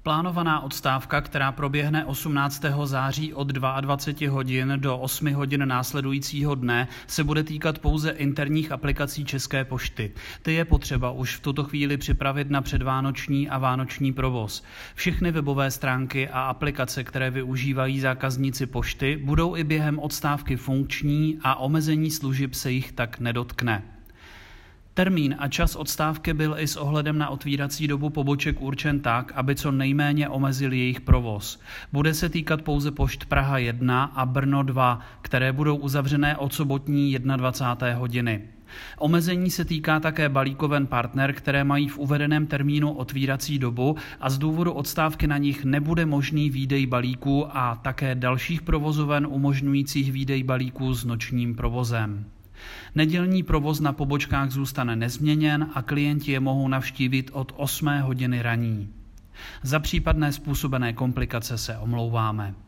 Plánovaná odstávka, která proběhne 18. září od 22 hodin do 8 hodin následujícího dne, se bude týkat pouze interních aplikací České pošty. Ty je potřeba už v tuto chvíli připravit na předvánoční a vánoční provoz. Všechny webové stránky a aplikace, které využívají zákazníci pošty, budou i během odstávky funkční a omezení služeb se jich tak nedotkne. Termín a čas odstávky byl i s ohledem na otvírací dobu poboček určen tak, aby co nejméně omezil jejich provoz. Bude se týkat pouze pošt Praha 1 a Brno 2, které budou uzavřené od sobotní 21. hodiny. Omezení se týká také balíkoven Partner, které mají v uvedeném termínu otvírací dobu a z důvodu odstávky na nich nebude možný výdej balíků a také dalších provozoven umožňujících výdej balíků s nočním provozem. Nedělní provoz na pobočkách zůstane nezměněn a klienti je mohou navštívit od 8 hodiny raní. Za případné způsobené komplikace se omlouváme.